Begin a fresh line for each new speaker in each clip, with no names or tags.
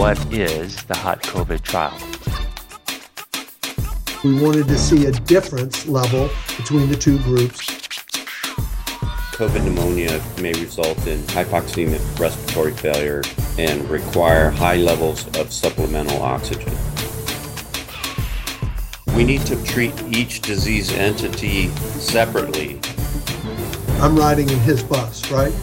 what is the hot COVID trial?
We wanted to see a difference level between the two groups.
COVID pneumonia may result in hypoxemic respiratory failure and require high levels of supplemental oxygen. We need to treat each disease entity separately.
I'm riding in his bus, right?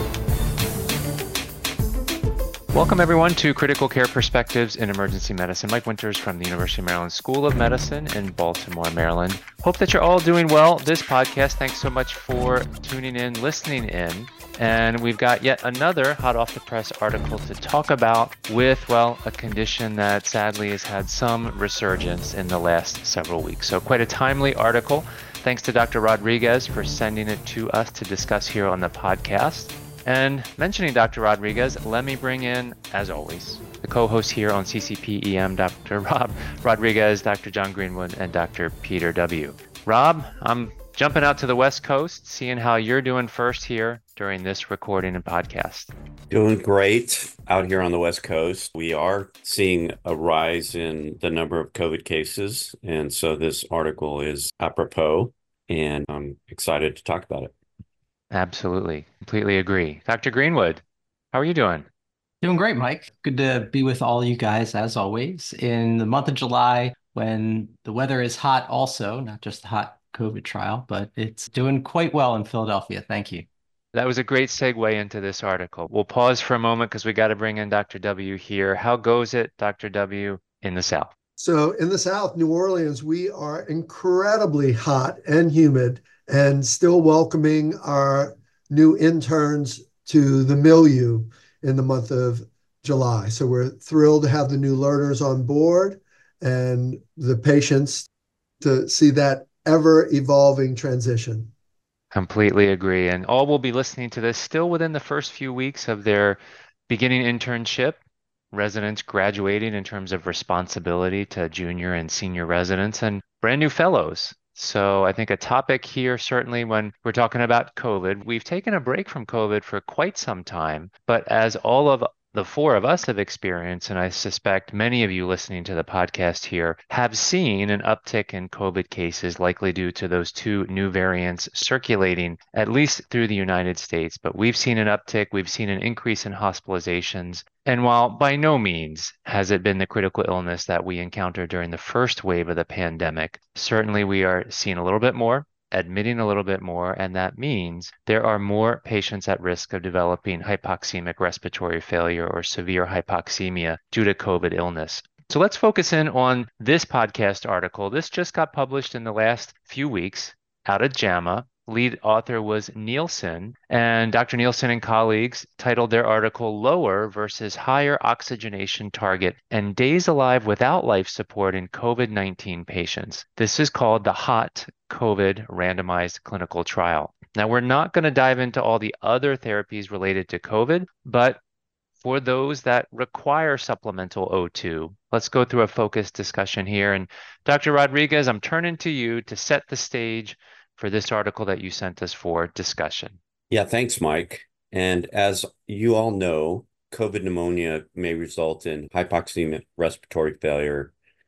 Welcome, everyone, to Critical Care Perspectives in Emergency Medicine. Mike Winters from the University of Maryland School of Medicine in Baltimore, Maryland. Hope that you're all doing well this podcast. Thanks so much for tuning in, listening in. And we've got yet another hot off the press article to talk about with, well, a condition that sadly has had some resurgence in the last several weeks. So quite a timely article. Thanks to Dr. Rodriguez for sending it to us to discuss here on the podcast. And mentioning Dr. Rodriguez, let me bring in, as always, the co-hosts here on CCP-EM, Dr. Rob Rodriguez, Dr. John Greenwood, and Dr. Peter W. Rob, I'm jumping out to the West Coast, seeing how you're doing first here during this recording and podcast.
Doing great out here on the West Coast. We are seeing a rise in the number of COVID cases, and so this article is apropos, and I'm excited to talk about it.
Absolutely. Completely agree. Dr. Greenwood, how are you doing?
Doing great, Mike. Good to be with all you guys, as always, in the month of July when the weather is hot also, not just the hot COVID trial, but it's doing quite well in Philadelphia. Thank you.
That was a great segue into this article. We'll pause for a moment because we got to bring in Dr. W here. How goes it, Dr. W, in the South?
So in the South, New Orleans, we are incredibly hot and humid and still welcoming our new interns to the milieu in the month of July. So we're thrilled to have the new learners on board and the patients to see that ever-evolving transition.
Completely agree. And all will be listening to this still within the first few weeks of their beginning internship. Residents graduating in terms of responsibility to junior and senior residents and brand new fellows. So I think a topic here, certainly when we're talking about COVID, we've taken a break from COVID for quite some time, but as all of the four of us have experienced, and I suspect many of you listening to the podcast here have seen an uptick in COVID cases, likely due to those two new variants circulating, at least through the United States. But we've seen an uptick, we've seen an increase in hospitalizations. And while by no means has it been the critical illness that we encountered during the first wave of the pandemic, certainly we are seeing a little bit more, admitting a little bit more, and that means there are more patients at risk of developing hypoxemic respiratory failure or severe hypoxemia due to COVID illness. So let's focus in on this podcast article. This just got published in the last few weeks out of JAMA. Lead author was Nielsen, and Dr. Nielsen and colleagues titled their article Lower versus Higher Oxygenation Target and Days Alive Without Life Support in COVID-19 Patients. This is called the HOT COVID Randomized Clinical Trial. Now, we're not going to dive into all the other therapies related to COVID, but for those that require supplemental O2, let's go through a focused discussion here. And Dr. Rodriguez, I'm turning to you to set the stage for this article that you sent us for discussion.
Yeah, thanks, Mike. And as you all know, COVID pneumonia may result in hypoxemic respiratory failure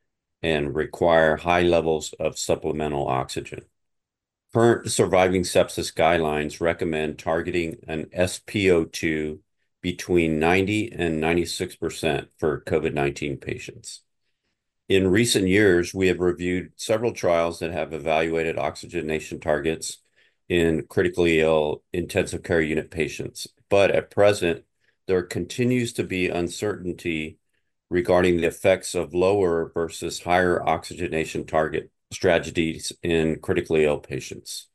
and require high levels of supplemental oxygen. Current surviving sepsis guidelines recommend targeting an SpO2 between 90 and 96% for COVID-19 patients. In recent years, we have reviewed several trials that have evaluated oxygenation targets in critically ill intensive care unit patients. But at present, there continues to be uncertainty regarding the effects of lower versus higher oxygenation target strategies in critically ill patients.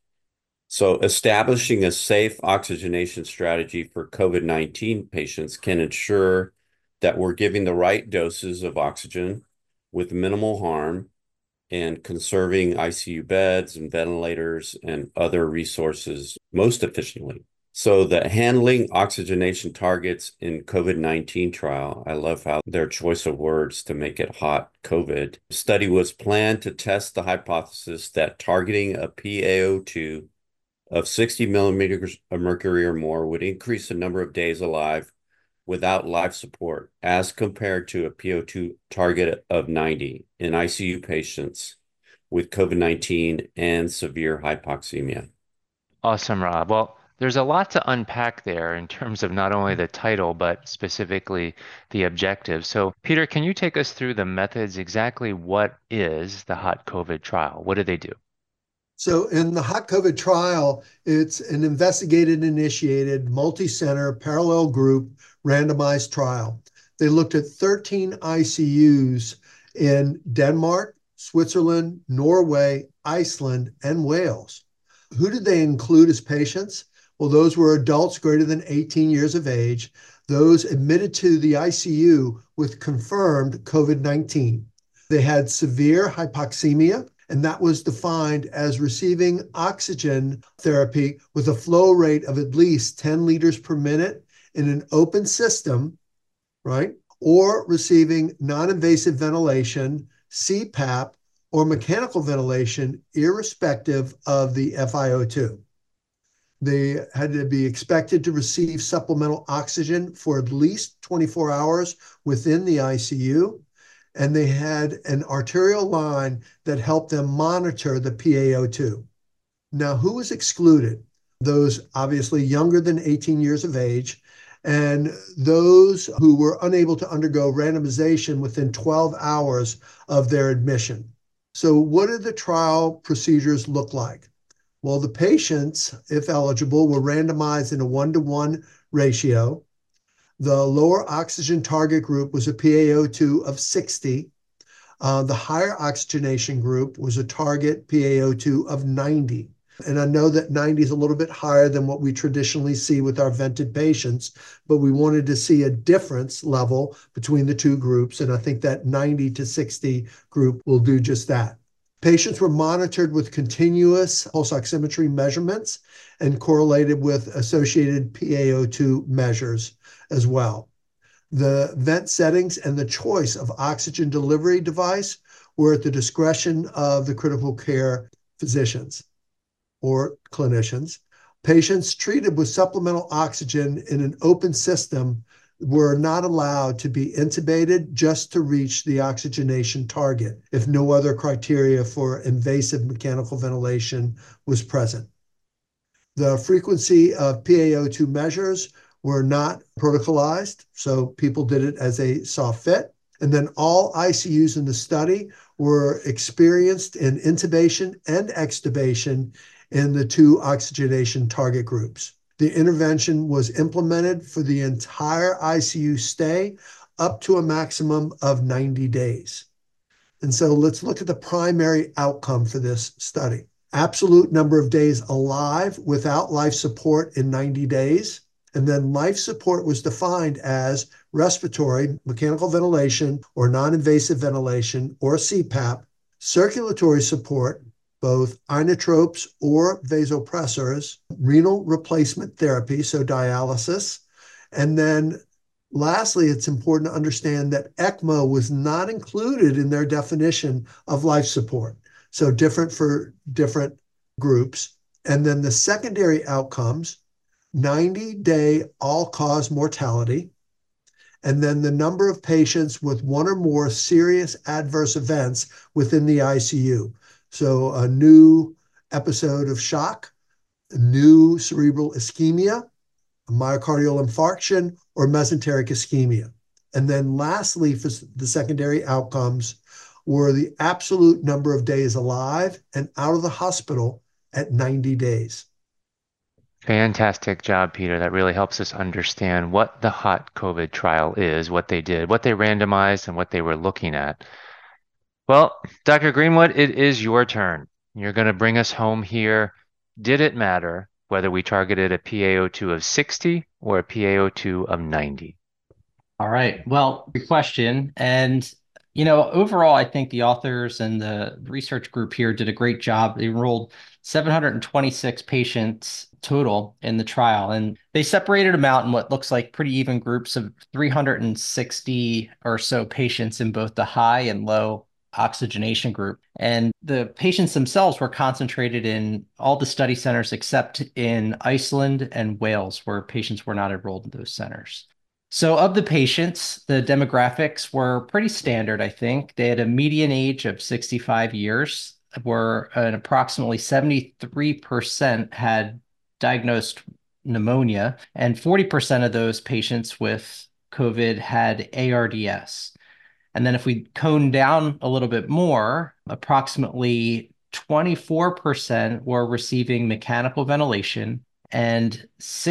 So establishing a safe oxygenation strategy for COVID-19 patients can ensure that we're giving the right doses of oxygen with minimal harm and conserving ICU beds and ventilators and other resources most efficiently. So the handling oxygenation targets in COVID-19 trial, I love how their choice of words to make it hot COVID. Study was planned to test the hypothesis that targeting a PaO2 of 60 millimeters of mercury or more would increase the number of days alive without life support as compared to a PO2 target of 90 in ICU patients with COVID-19 and severe hypoxemia.
Awesome, Rob. Well, there's a lot to unpack there in terms of not only the title, but specifically the objective. So, Peter, can you take us through the methods? Exactly what is the hot COVID trial? What do they do?
So in the hot COVID trial, it's an investigated, initiated, multi-center, parallel group, randomized trial. They looked at 13 ICUs in Denmark, Switzerland, Norway, Iceland, and Wales. Who did they include as patients? Well, those were adults greater than 18 years of age, those admitted to the ICU with confirmed COVID-19. They had severe hypoxemia, and that was defined as receiving oxygen therapy with a flow rate of at least 10 liters per minute in an open system, right? Or receiving non-invasive ventilation, CPAP, or mechanical ventilation, irrespective of the FiO2. They had to be expected to receive supplemental oxygen for at least 24 hours within the ICU, and they had an arterial line that helped them monitor the PaO2. Now, who was excluded? Those obviously younger than 18 years of age, and those who were unable to undergo randomization within 12 hours of their admission. So what did the trial procedures look like? Well, the patients, if eligible, were randomized in a 1-to-1 ratio. The lower oxygen target group was a PaO2 of 60. The higher oxygenation group was a target PaO2 of 90. And I know that 90 is a little bit higher than what we traditionally see with our vented patients, but we wanted to see a difference level between the two groups. And I think that 90 to 60 group will do just that. Patients were monitored with continuous pulse oximetry measurements and correlated with associated PaO2 measures as well. The vent settings and the choice of oxygen delivery device were at the discretion of the critical care physicians or clinicians. Patients treated with supplemental oxygen in an open system were not allowed to be intubated just to reach the oxygenation target if no other criteria for invasive mechanical ventilation was present. The frequency of PaO2 measures were not protocolized, so people did it as they saw fit. And then all ICUs in the study were experienced in intubation and extubation in the two oxygenation target groups. The intervention was implemented for the entire ICU stay up to a maximum of 90 days. And so let's look at the primary outcome for this study. Absolute number of days alive without life support in 90 days. And then life support was defined as respiratory, mechanical ventilation, or non-invasive ventilation, or CPAP, circulatory support, both inotropes or vasopressors, renal replacement therapy, so dialysis. And then lastly, it's important to understand that ECMO was not included in their definition of life support. So different for different groups. And then the secondary outcomes, 90-day all-cause mortality, and then the number of patients with one or more serious adverse events within the ICU. So a new episode of shock, a new cerebral ischemia, a myocardial infarction, or mesenteric ischemia. And then lastly, for the secondary outcomes were the absolute number of days alive and out of the hospital at 90 days.
Fantastic job, Peter. That really helps us understand what the hot COVID trial is, what they did, what they randomized, and what they were looking at. Well, Dr. Greenwood, it is your turn. You're going to bring us home here. Did it matter whether we targeted a PaO2 of 60 or a PaO2 of 90?
All right. Well, good question. And, overall, I think the authors and the research group here did a great job. They enrolled 726 patients total in the trial, and they separated them out in what looks like pretty even groups of 360 or so patients in both the high and low oxygenation group. And the patients themselves were concentrated in all the study centers except in Iceland and Wales, where patients were not enrolled in those centers. So, of the patients, the demographics were pretty standard, I think. They had a median age of 65 years, where approximately 73% had diagnosed pneumonia, and 40% of those patients with COVID had ARDS. And then if we cone down a little bit more, approximately 24% were receiving mechanical ventilation and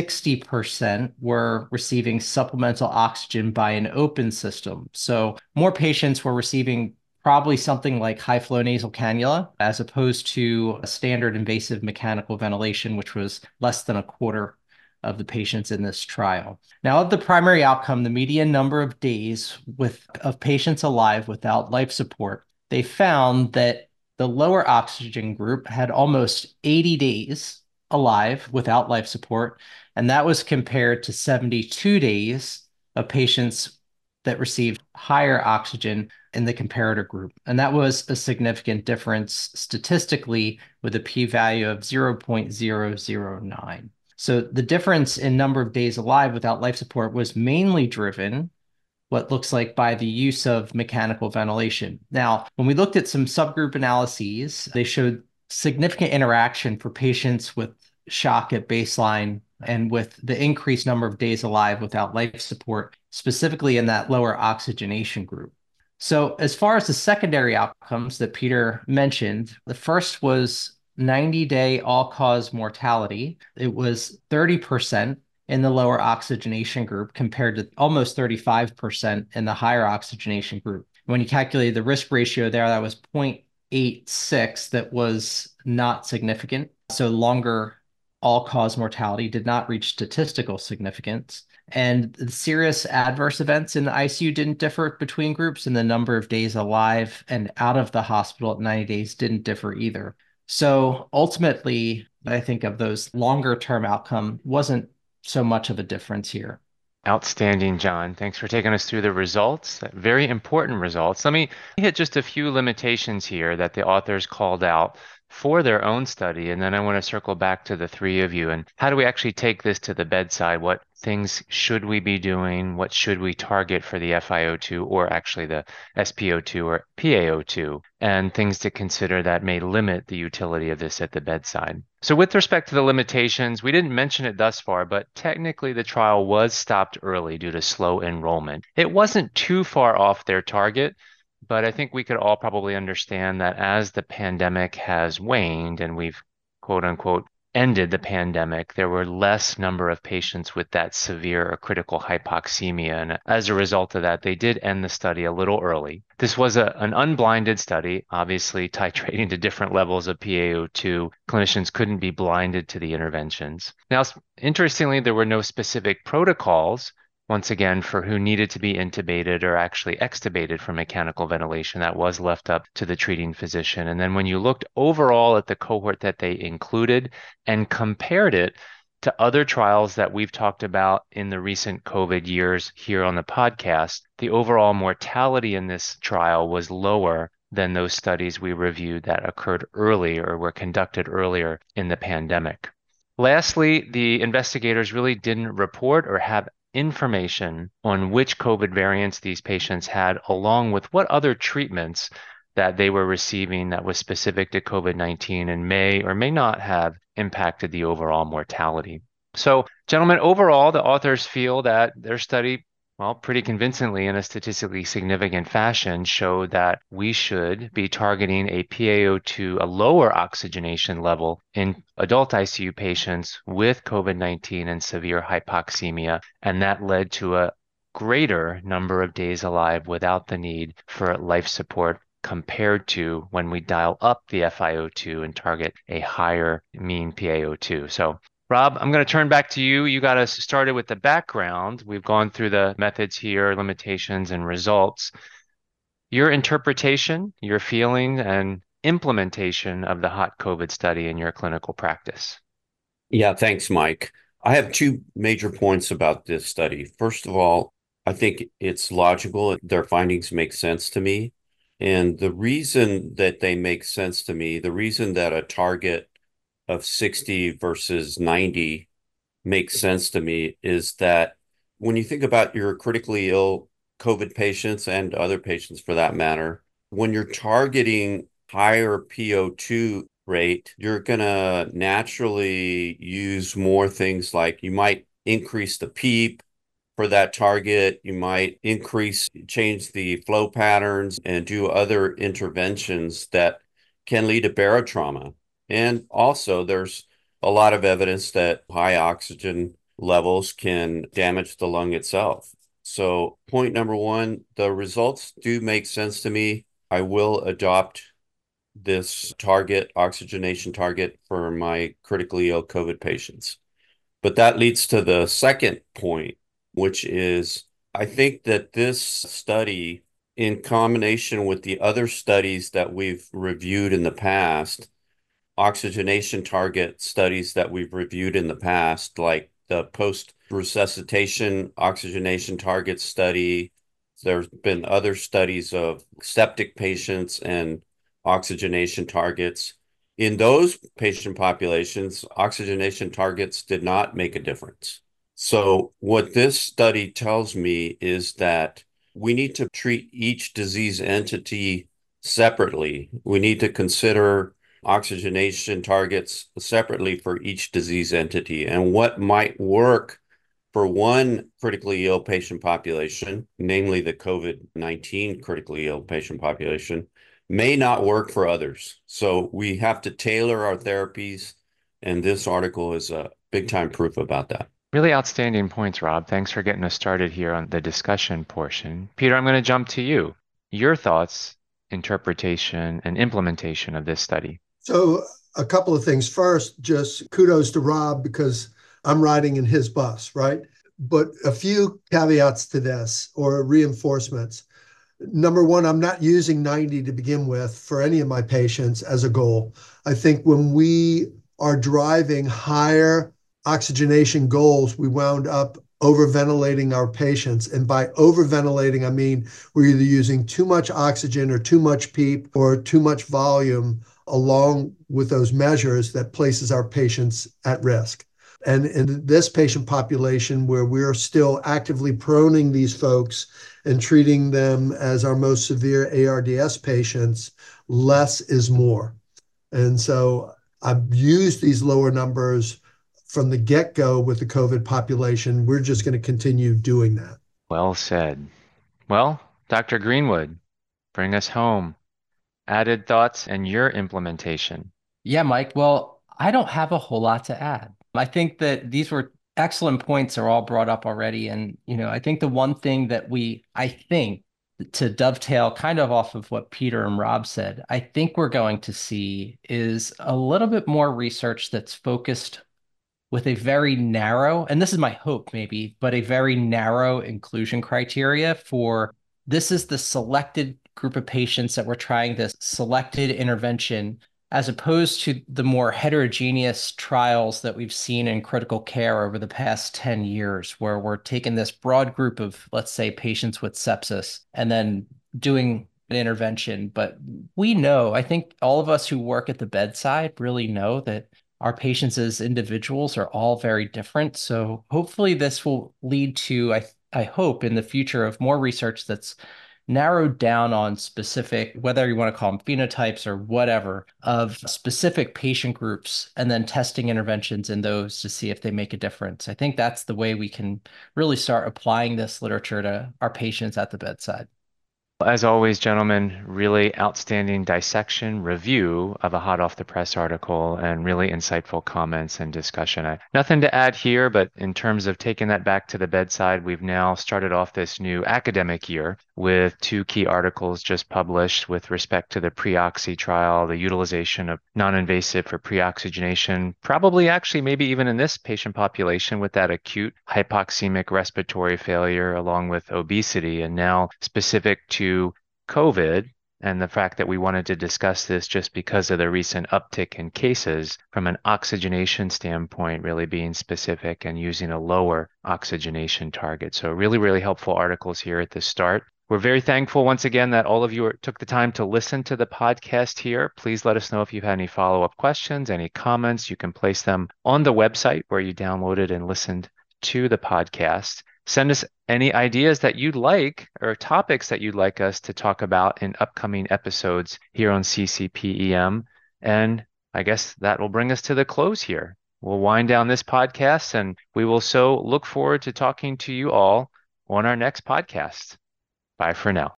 60% were receiving supplemental oxygen by an open system. So more patients were receiving probably something like high flow nasal cannula as opposed to a standard invasive mechanical ventilation, which was less than a quarter of the patients in this trial. Now, of the primary outcome, the median number of days of patients alive without life support, they found that the lower oxygen group had almost 80 days alive without life support, and that was compared to 72 days of patients that received higher oxygen in the comparator group. And that was a significant difference statistically with a p-value of 0.009. So the difference in number of days alive without life support was mainly driven, what looks like, by the use of mechanical ventilation. Now, when we looked at some subgroup analyses, they showed significant interaction for patients with shock at baseline and with the increased number of days alive without life support, specifically in that lower oxygenation group. So as far as the secondary outcomes that Peter mentioned, the first was 90-day all-cause mortality. It was 30% in the lower oxygenation group compared to almost 35% in the higher oxygenation group. When you calculate the risk ratio there, that was 0.86. That was not significant. So longer all-cause mortality did not reach statistical significance. And the serious adverse events in the ICU didn't differ between groups, and the number of days alive and out of the hospital at 90 days didn't differ either. So ultimately, I think of those longer term outcome wasn't so much of a difference here.
Outstanding, John. Thanks for taking us through the results, very important results. Let me hit just a few limitations here that the authors called out for their own study, and then I want to circle back to the three of you. And how do we actually take this to the bedside? What things should we be doing? What should we target for the FiO2 or actually the SpO2 or PaO2? And things to consider that may limit the utility of this at the bedside. So with respect to the limitations, we didn't mention it thus far, but technically the trial was stopped early due to slow enrollment. It wasn't too far off their target, but I think we could all probably understand that as the pandemic has waned and we've quote unquote ended the pandemic, there were less number of patients with that severe or critical hypoxemia. And as a result of that, they did end the study a little early. This was an unblinded study, obviously titrating to different levels of PaO2. Clinicians couldn't be blinded to the interventions. Now, interestingly, there were no specific protocols once again, for who needed to be intubated or actually extubated for mechanical ventilation. That was left up to the treating physician. And then when you looked overall at the cohort that they included and compared it to other trials that we've talked about in the recent COVID years here on the podcast, the overall mortality in this trial was lower than those studies we reviewed that occurred early or were conducted earlier in the pandemic. Lastly, the investigators really didn't report or have information on which COVID variants these patients had, along with what other treatments that they were receiving that was specific to COVID-19 and may or may not have impacted the overall mortality. So, gentlemen, overall, the authors feel that their study, well, pretty convincingly in a statistically significant fashion, showed that we should be targeting a PaO2, a lower oxygenation level in adult ICU patients with COVID-19 and severe hypoxemia. And that led to a greater number of days alive without the need for life support compared to when we dial up the FiO2 and target a higher mean PaO2. So Rob, I'm going to turn back to you. You got us started with the background. We've gone through the methods here, limitations, and results. Your interpretation, your feeling, and implementation of the hot COVID study in your clinical practice.
Yeah, thanks, Mike. I have two major points about this study. First of all, I think it's logical. Their findings make sense to me. And the reason that they make sense to me, the reason that a target of 60 versus 90 makes sense to me is that when you think about your critically ill COVID patients and other patients for that matter, when you're targeting higher PO2 rate, you're going to naturally use more things like you might increase the PEEP for that target. You might change the flow patterns and do other interventions that can lead to barotrauma. And also, there's a lot of evidence that high oxygen levels can damage the lung itself. So, point number one, the results do make sense to me. I will adopt this oxygenation target for my critically ill COVID patients. But that leads to the second point, which is I think that this study, in combination with the other studies that we've reviewed in the past, oxygenation target studies that we've reviewed in the past, like the post-resuscitation oxygenation target study. There's been other studies of septic patients and oxygenation targets. In those patient populations, oxygenation targets did not make a difference. So what this study tells me is that we need to treat each disease entity separately. We need to consider oxygenation targets separately for each disease entity and what might work for one critically ill patient population, namely the COVID-19 critically ill patient population, may not work for others. So we have to tailor our therapies, and this article is a big time proof about that.
Really outstanding points, Rob. Thanks for getting us started here on the discussion portion. Peter, I'm going to jump to you. Your thoughts, interpretation, and implementation of this study.
So, a couple of things. First, just kudos to Rob because I'm riding in his bus, right? But a few caveats to this or reinforcements. Number one, I'm not using 90 to begin with for any of my patients as a goal. I think when we are driving higher oxygenation goals, we wound up overventilating our patients. And by overventilating, I mean we're either using too much oxygen or too much PEEP or too much volume along with those measures that places our patients at risk. And in this patient population where we're still actively proning these folks and treating them as our most severe ARDS patients, less is more. And so I've used these lower numbers from the get-go with the COVID population. We're just going to continue doing that.
Well said. Well, Dr. Greenwood, bring us home. Added thoughts and your implementation.
Yeah, Mike. Well, I don't have a whole lot to add. I think that these were excellent points are all brought up already. And, I think the one thing that I think to dovetail kind of off of what Peter and Rob said, I think we're going to see is a little bit more research that's focused with a very narrow, and this is my hope maybe, but a very narrow inclusion criteria for this is the selected group of patients that we're trying this selected intervention, as opposed to the more heterogeneous trials that we've seen in critical care over the past 10 years, where we're taking this broad group of, let's say, patients with sepsis and then doing an intervention. But we know, I think all of us who work at the bedside really know that our patients as individuals are all very different. So hopefully this will lead to, I hope in the future of more research that's narrowed down on specific, whether you want to call them phenotypes or whatever, of specific patient groups, and then testing interventions in those to see if they make a difference. I think that's the way we can really start applying this literature to our patients at the bedside.
As always, gentlemen, really outstanding dissection review of a hot off the press article and really insightful comments and discussion. Nothing to add here, but in terms of taking that back to the bedside, we've now started off this new academic year with 2 key articles just published with respect to the pre-oxy trial, the utilization of non-invasive for pre-oxygenation, probably actually maybe even in this patient population with that acute hypoxemic respiratory failure along with obesity, and now specific to COVID and the fact that we wanted to discuss this just because of the recent uptick in cases from an oxygenation standpoint, really being specific and using a lower oxygenation target. So really, really helpful articles here at the start. We're very thankful once again that all of you took the time to listen to the podcast here. Please let us know if you've had any follow-up questions, any comments. You can place them on the website where you downloaded and listened to the podcast. Send us any ideas that you'd like or topics that you'd like us to talk about in upcoming episodes here on CCPEM. And I guess that will bring us to the close here. We'll wind down this podcast, and we will so look forward to talking to you all on our next podcast. Bye for now.